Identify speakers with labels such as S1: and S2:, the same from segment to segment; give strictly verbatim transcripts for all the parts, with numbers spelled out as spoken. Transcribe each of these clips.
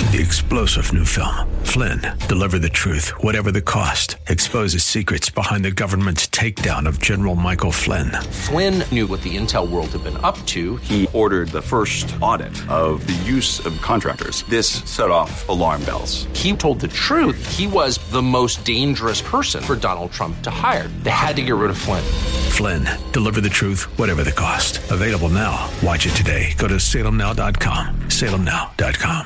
S1: The explosive new film, Flynn, deliver the truth, whatever the cost. Exposes secrets behind the government's takedown of General Michael Flynn.
S2: Flynn knew what the intel world had been up to.
S3: He ordered the first audit of the use of contractors. This set off alarm bells.
S2: He told the truth. He was the most dangerous person for Donald Trump to hire. They had to get rid of Flynn.
S1: Flynn, deliver the truth, whatever the cost. Available now. Watch it today. Go to salem now dot com. salem now dot com.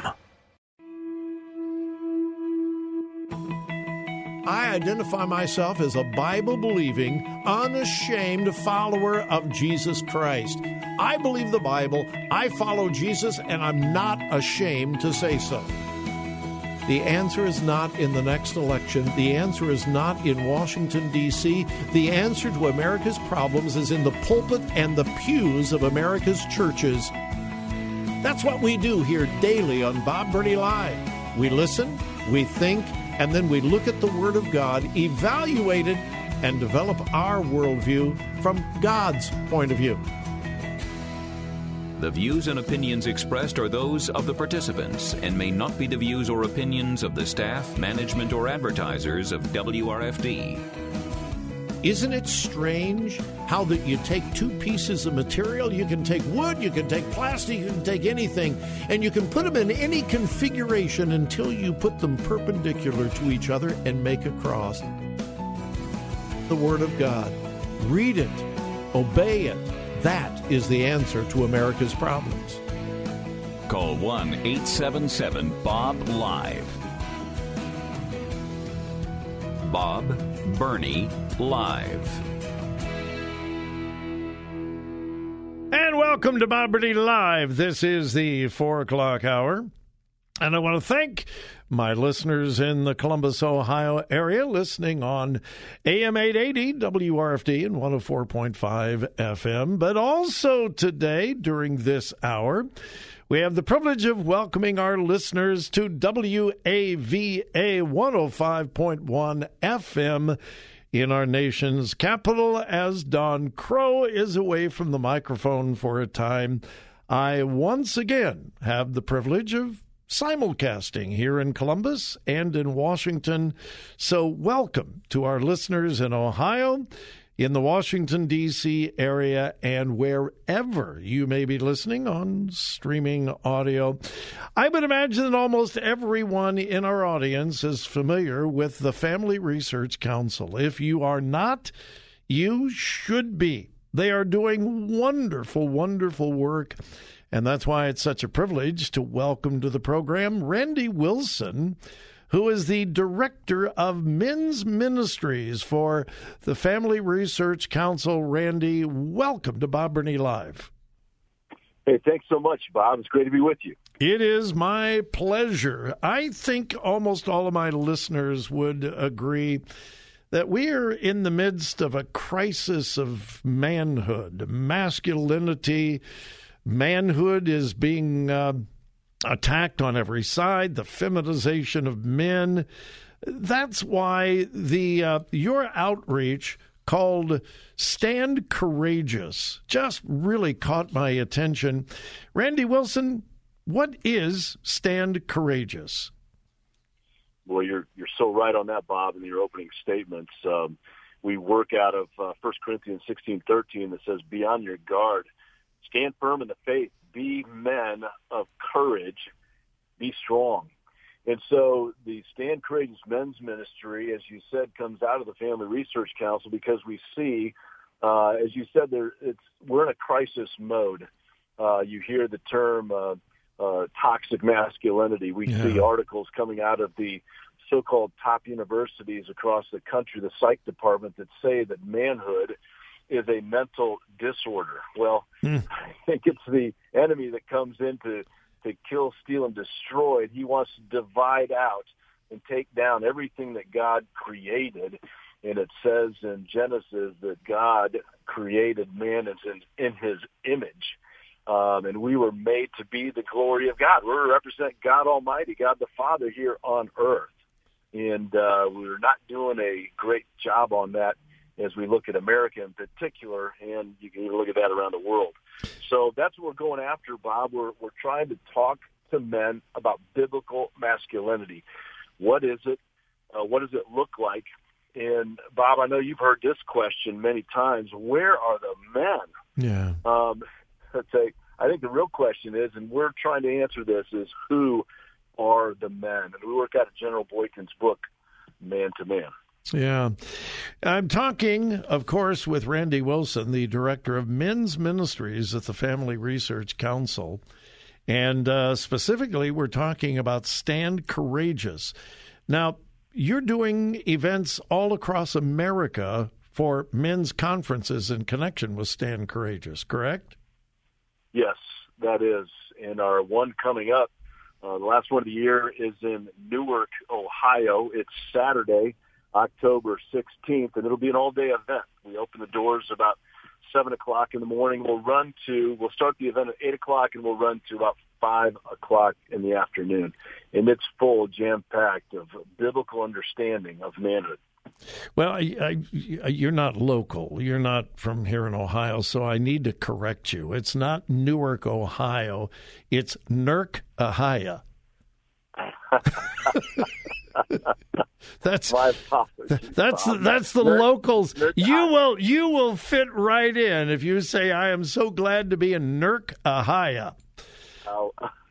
S4: I identify myself as a Bible-believing, unashamed follower of Jesus Christ. I believe the Bible, I follow Jesus, and I'm not ashamed to say so. The answer is not in the next election. The answer is not in Washington, D C The answer to America's problems is in the pulpit and the pews of America's churches. That's what we do here daily on Bob Burney Live. We listen, we think, and then we look at the Word of God, evaluate it, and develop our worldview from God's point of view.
S5: The views and opinions expressed are those of the participants and may not be the views or opinions of the staff, management, or advertisers of W R F D.
S4: Isn't it strange how that you take two pieces of material, you can take wood, you can take plastic, you can take anything, and you can put them in any configuration until you put them perpendicular to each other and make a cross. The Word of God. Read it. Obey it. That is the answer to America's problems.
S5: Call one eight seven seven B O B LIVE. Bob Burney Live.
S4: And welcome to Bob Burney Live. This is the four o'clock hour. And I want to thank my listeners in the Columbus, Ohio area listening on A M eight eighty W R F D and one oh four point five F M. But also today, during this hour, we have the privilege of welcoming our listeners to W A V A one oh five point one F M in our nation's capital. As Don Crow is away from the microphone for a time, I once again have the privilege of simulcasting here in Columbus and in Washington. So welcome to our listeners in Ohio, in the Washington, D C area, and wherever you may be listening on streaming audio. I would imagine that almost everyone in our audience is familiar with the Family Research Council. If you are not, you should be. They are doing wonderful, wonderful work, and that's why it's such a privilege to welcome to the program Randy Wilson, who is the Director of Men's Ministries for the Family Research Council. Randy, welcome to Bob Burney Live.
S6: Hey, thanks so much, Bob. It's great to be with you.
S4: It is my pleasure. I think almost all of my listeners would agree that we are in the midst of a crisis of manhood, masculinity. Manhood is being uh, attacked on every side, the feminization of men. That's why the uh, your outreach called Stand Courageous just really caught my attention. Randy Wilson, what is Stand Courageous?
S6: Well, you're you're so right on that, Bob, in your opening statements. Um, we work out of uh, First Corinthians sixteen thirteen that says, "Be on your guard. Stand firm in the faith. Be men of courage. Be strong." And so the Stand Courageous Men's Ministry, as you said, comes out of the Family Research Council because we see, uh, as you said, there it's we're in a crisis mode. Uh, you hear the term uh, uh, toxic masculinity. We yeah. see articles coming out of the so-called top universities across the country, the psych department, that say that manhood is a mental disorder. Well, mm. I think it's the enemy that comes in to, to kill, steal, and destroy. He wants to divide out and take down everything that God created. And it says in Genesis that God created man in, in his image. Um, and we were made to be the glory of God. We're to represent God Almighty, God the Father here on earth. And uh, we're not doing a great job on that as we look at America in particular, and you can look at that around the world. So that's what we're going after, Bob. We're we're trying to talk to men about biblical masculinity. What is it? Uh, what does it look like? And, Bob, I know you've heard this question many times. Where are the men?
S4: Yeah.
S6: Um, let's say, I think the real question is, and we're trying to answer this, is who are the men? And we work out of General Boykin's book, Man to Man.
S4: Yeah. I'm talking, of course, with Randy Wilson, the director of men's ministries at the Family Research Council. And uh, specifically, we're talking about Stand Courageous. Now, you're doing events all across America for men's conferences in connection with Stand Courageous, correct?
S6: Yes, that is. And our one coming up, uh, the last one of the year, is in Newark, Ohio. It's Saturday, October sixteenth, and it'll be an all-day event. We open the doors about seven o'clock in the morning. We'll run to, we'll start the event at eight o'clock, and we'll run to about five o'clock in the afternoon. And it's full, jam-packed of biblical understanding of manhood.
S4: Well, I, I, you're not local. You're not from here in Ohio, so I need to correct you. It's not Newark, Ohio. It's Newark, Ohio. That's that's that's the Nerd, locals. Nerd, you will you will fit right in if you say, "I am so glad to be in Newark, Ohio."
S6: Oh,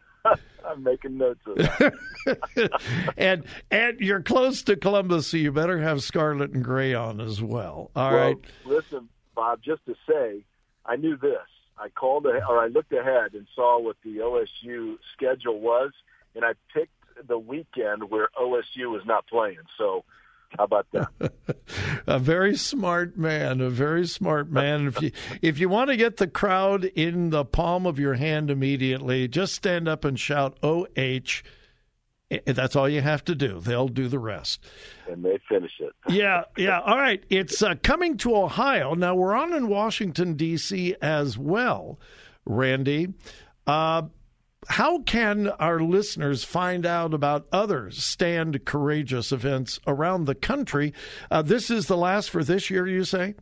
S6: I'm making notes of that.
S4: and and you're close to Columbus, so you better have scarlet and gray on as well. All
S6: well,
S4: right.
S6: Listen, Bob. Just to say, I knew this. I called ahead, or I looked ahead and saw what the O S U schedule was, and I picked the weekend where O S U was not playing. So how about that?
S4: A very smart man, a very smart man. If you if you want to get the crowd in the palm of your hand immediately, just stand up and shout O H. That's all you have to do. They'll do the rest.
S6: And they finish it.
S4: yeah, yeah. All right. It's uh, coming to Ohio. Now, we're on in Washington, D C as well, Randy. Uh How can our listeners find out about other Stand Courageous events around the country? Uh, this is the last for this year, you say?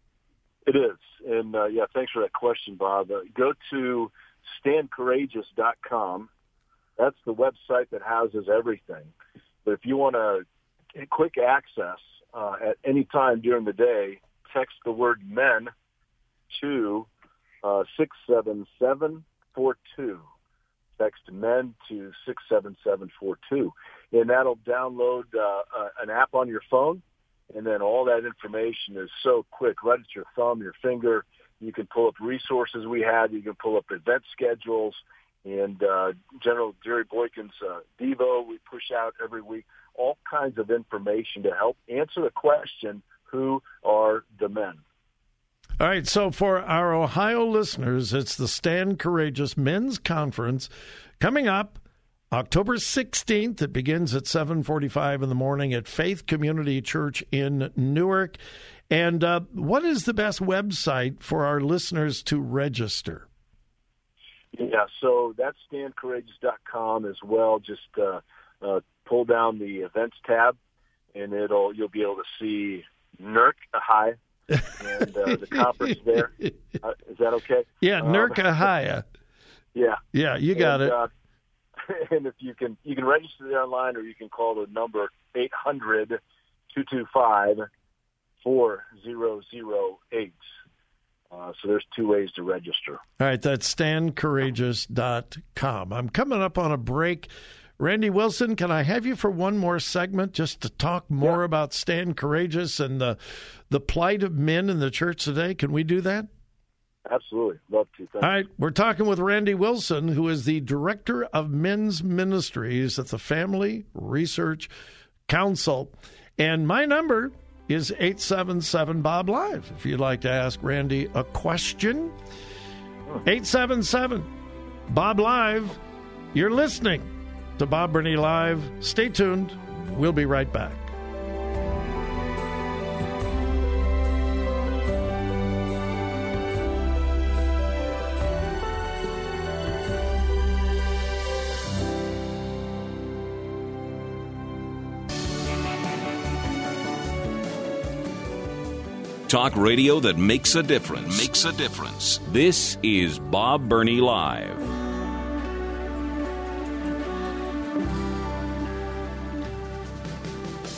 S6: It is. And, uh, yeah, thanks for that question, Bob. Uh, go to stand courageous dot com. That's the website that houses everything. But if you want a quick access uh, at any time during the day, text the word men to uh, six seven seven four two. Text men to six seven seven four two, and that'll download uh, uh, an app on your phone, and then all that information is so quick, right at your thumb, your finger. You can pull up resources we have, you can pull up event schedules, and uh, General Jerry Boykin's uh, Devo we push out every week, all kinds of information to help answer the question, who are the men?
S4: All right, so for our Ohio listeners, it's the Stand Courageous Men's Conference coming up October sixteenth. It begins at seven forty-five in the morning at Faith Community Church in Newark. And uh, what is the best website for our listeners to register?
S6: Yeah, so that's stand courageous dot com as well. Just uh, uh, pull down the events tab, and it'll you'll be able to see Newark, Ohio. and uh, the conference there. Uh, is that okay?
S4: Yeah, um, Newark, Ohio.
S6: Yeah.
S4: Yeah, you got
S6: and,
S4: it.
S6: Uh, and if you can, you can register there online, or you can call the number eight hundred, two two five, four zero zero eight. Uh, so there's two ways to register.
S4: All right, that's stand courageous dot com. I'm coming up on a break. Randy Wilson, can I have you for one more segment just to talk more yeah. about Stand Courageous and the the plight of men in the church today? Can we do that?
S6: Absolutely. Love to. Thanks.
S4: All right. We're talking with Randy Wilson, who is the Director of Men's Ministries at the Family Research Council. And my number is eight seven seven, Bob Live. If you'd like to ask Randy a question, eight seven seven, Bob Live. You're listening to Bob Burney Live. Stay tuned. We'll be right back.
S5: Talk radio that makes a difference. Makes a difference. This is Bob Burney Live.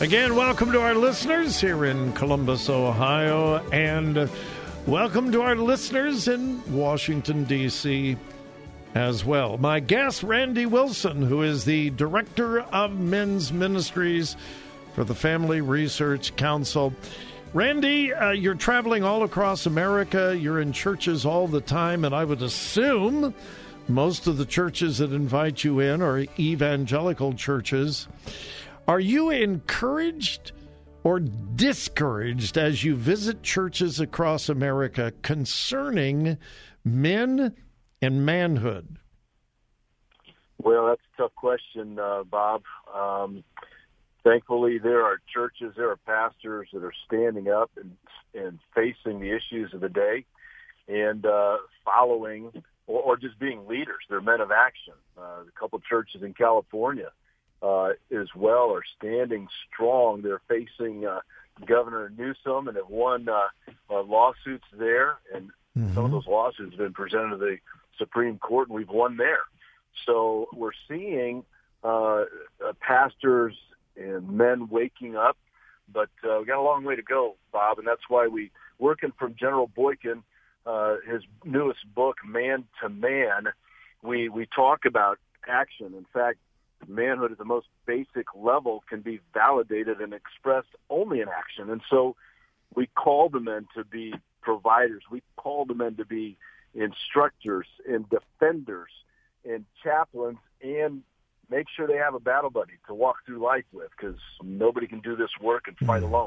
S4: Again, welcome to our listeners here in Columbus, Ohio, and welcome to our listeners in Washington, D C as well. My guest, Randy Wilson, who is the Director of Men's Ministries for the Family Research Council. Randy, uh, you're traveling all across America. You're in churches all the time, and I would assume most of the churches that invite you in are evangelical churches. Are you encouraged or discouraged as you visit churches across America concerning men and manhood?
S6: Well, that's a tough question, uh, Bob. Um, thankfully, there are churches, there are pastors that are standing up and, and facing the issues of the day and uh, following or, or just being leaders. They're men of action. Uh, a couple of churches in California uh, as well are standing strong. They're facing uh, Governor Newsom and have won uh, uh, lawsuits there, and mm-hmm. some of those lawsuits have been presented to the Supreme Court, and we've won there. So we're seeing uh, uh, pastors and men waking up, but uh, we got a long way to go, Bob, and that's why we, working from General Boykin, uh, his newest book, Man to Man, we, we talk about action. In fact, manhood at the most basic level can be validated and expressed only in action. And so we call the men to be providers. We call the men to be instructors and defenders and chaplains, and make sure they have a battle buddy to walk through life with, because nobody can do this work and fight alone.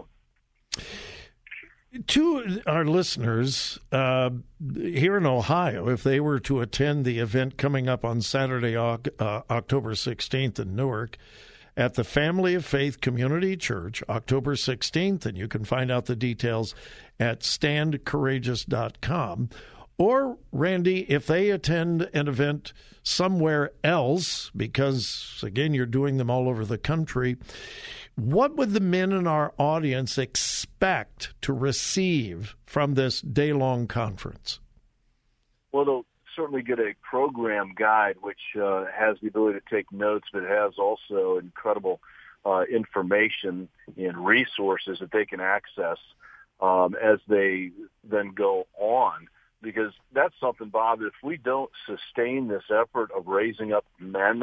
S4: To our listeners uh, here in Ohio, if they were to attend the event coming up on Saturday, uh, October sixteenth in Newark at the Family of Faith Community Church, October sixteenth, and you can find out the details at stand courageous dot com. Or, Randy, if they attend an event somewhere else, because, again, you're doing them all over the country, what would the men in our audience expect to receive from this day-long conference?
S6: Well, they'll certainly get a program guide, which uh, has the ability to take notes, but it has also incredible uh, information and resources that they can access um, as they then go on. Because that's something, Bob, if we don't sustain this effort of raising up men,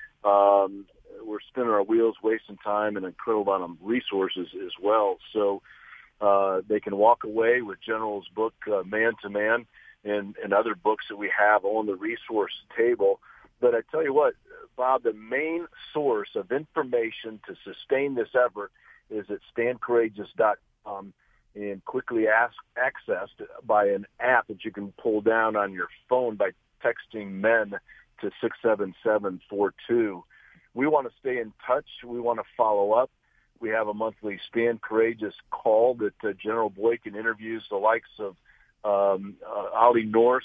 S6: um, we're spinning our wheels, wasting time, and an incredible amount of resources as well. So uh, they can walk away with General's book, uh, Man to Man, and, and other books that we have on the resource table. But I tell you what, Bob, the main source of information to sustain this effort is at stand courageous dot com. And quickly ask, accessed by an app that you can pull down on your phone by texting men to six seven seven four two. We want to stay in touch. We want to follow up. We have a monthly Stand Courageous call that uh, General Boykin interviews the likes of um, uh, Ollie North,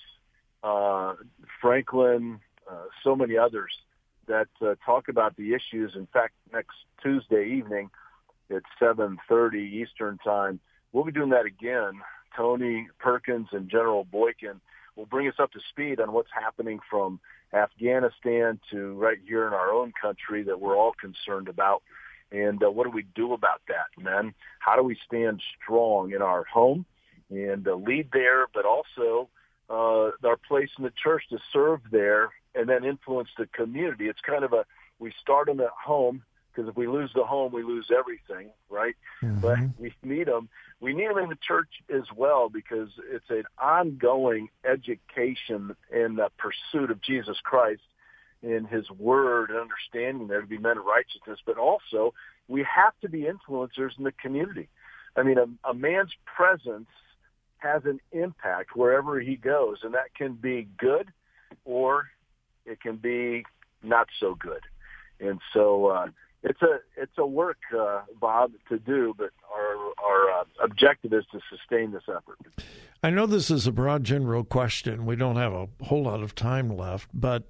S6: uh, Franklin, uh, so many others that uh, talk about the issues. In fact, next Tuesday evening at seven thirty Eastern Time, we'll be doing that again. Tony Perkins and General Boykin will bring us up to speed on what's happening from Afghanistan to right here in our own country that we're all concerned about. And uh, what do we do about that, men? How do we stand strong in our home and uh, lead there, but also uh, our place in the church to serve there and then influence the community? It's kind of a, we start them at home, because if we lose the home, we lose everything, right? Mm-hmm. But we need them. We need them in the church as well, because it's an ongoing education in the pursuit of Jesus Christ in his word and understanding there to be men of righteousness. But also, we have to be influencers in the community. I mean, a, a man's presence has an impact wherever he goes, and that can be good or it can be not so good. And so, uh, It's a it's a work, uh, Bob, to do, but our our uh, objective is to sustain this effort.
S4: I know this is a broad, general question. We don't have a whole lot of time left, but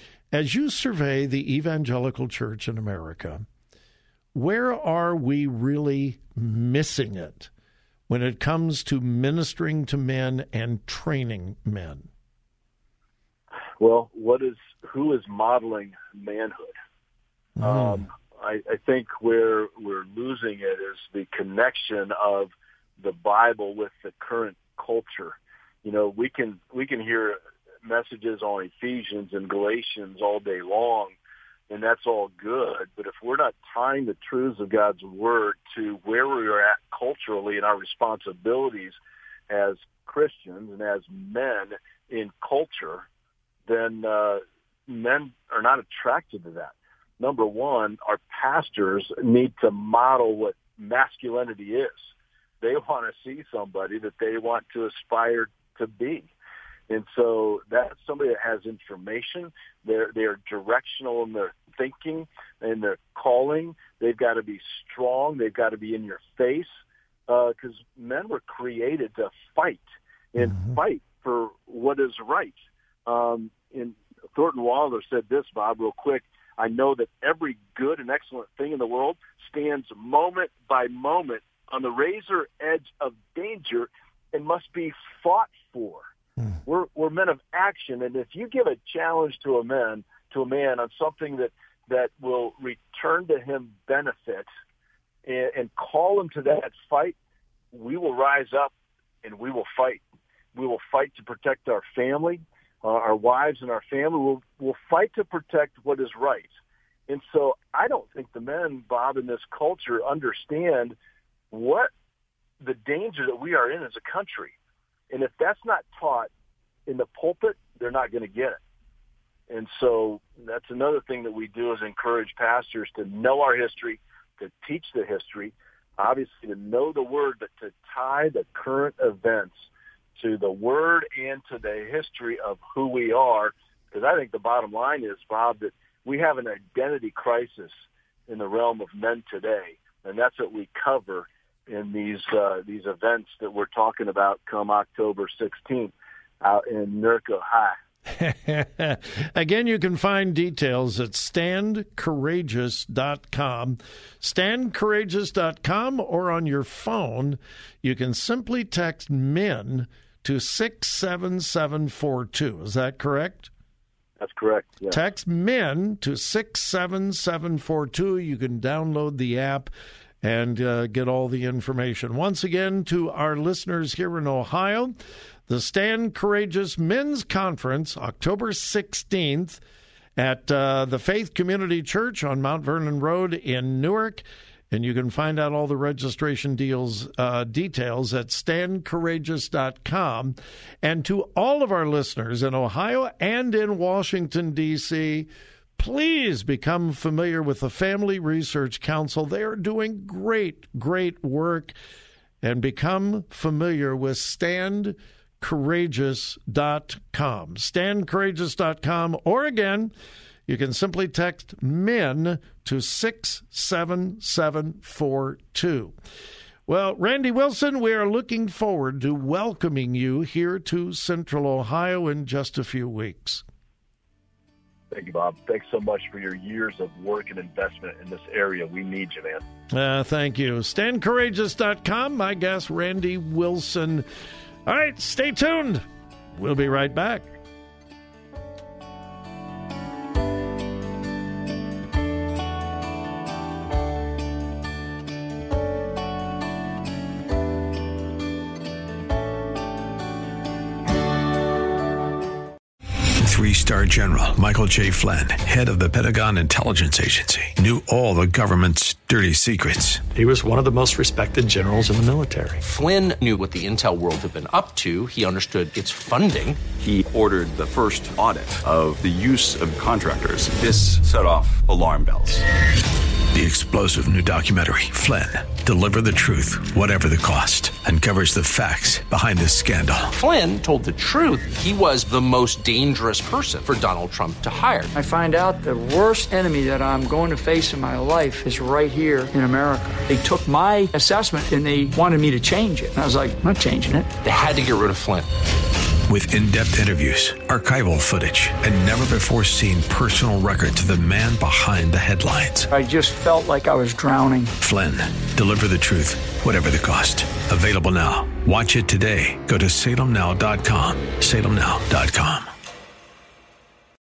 S4: as you survey the evangelical church in America, where are we really missing it when it comes to ministering to men and training men?
S6: Well, what is who is modeling manhood? Mm. Um, I, I think where we're losing it is the connection of the Bible with the current culture. You know, we can we can hear messages on Ephesians and Galatians all day long, and that's all good. But if we're not tying the truths of God's Word to where we are at culturally and our responsibilities as Christians and as men in culture, then uh, men are not attracted to that. Number one, our pastors need to model what masculinity is. They want to see somebody that they want to aspire to be. And so that's somebody that has information. They're, they're directional in their thinking and their calling. They've got to be strong. They've got to be in your face, because uh, men were created to fight and mm-hmm. fight for what is right. Um, and Thornton Wilder said this, Bob, real quick. I know that every good and excellent thing in the world stands moment by moment on the razor edge of danger and must be fought for. Mm. We're, we're men of action, and if you give a challenge to a man, to a man on something that, that will return to him benefit and, and call him to that fight, we will rise up and we will fight. We will fight to protect our family, uh, our wives and our family. We'll, we'll fight to protect what is right. And so I don't think the men, Bob, in this culture understand what the danger that we are in as a country. And if that's not taught in the pulpit, they're not going to get it. And so that's another thing that we do is encourage pastors to know our history, to teach the history, obviously to know the Word, but to tie the current events to the Word and to the history of who we are. Because I think the bottom line is, Bob, that we have an identity crisis in the realm of men today, and that's what we cover in these uh, these events that we're talking about come October sixteenth out in Norco High.
S4: Again, you can find details at stand courageous dot com, stand courageous dot com, or on your phone, you can simply text MEN to six seven seven four two. Is that correct?
S6: That's correct. Yeah.
S4: Text MEN to six seven seven four two. You can download the app and uh, get all the information. Once again, to our listeners here in Ohio, the Stand Courageous Men's Conference, October sixteenth at uh, the Faith Community Church on Mount Vernon Road in Newark. And you can find out all the registration deals uh, details at stand courageous dot com. And to all of our listeners in Ohio and in Washington, D C, please become familiar with the Family Research Council. They are doing great, great work. And become familiar with stand courageous dot com. stand courageous dot com, or again, you can simply text MEN to six seven seven four two. Well, Randy Wilson, we are looking forward to welcoming you here to Central Ohio in just a few weeks.
S6: Thank you, Bob. Thanks so much for your years of work and investment in this area. We need you, man.
S4: Uh, thank you. stand courageous dot com. My guest, Randy Wilson. All right, stay tuned. We'll be right back.
S1: Three-star General Michael J. Flynn, head of the Pentagon Intelligence Agency, knew all the government's dirty secrets.
S7: He was one of the most respected generals in the military.
S2: Flynn knew what the intel world had been up to. He understood its funding.
S3: He ordered the first audit of the use of contractors. This set off alarm bells.
S1: The explosive new documentary, Flynn, Deliver the Truth, Whatever the Cost, uncovers the facts behind this scandal.
S2: Flynn told the truth. He was the most dangerous person for Donald Trump to hire.
S8: I find out the worst enemy that I'm going to face in my life is right here in America. They took my assessment and they wanted me to change it. And I was like, I'm not changing it.
S2: They had to get rid of Flynn.
S1: With in-depth interviews, archival footage, and never-before-seen personal records of the man behind the headlines.
S8: I just felt like I was drowning.
S1: Flynn, Deliver the Truth, Whatever the Cost. Available now. Watch it today. Go to salem now dot com. salem now dot com.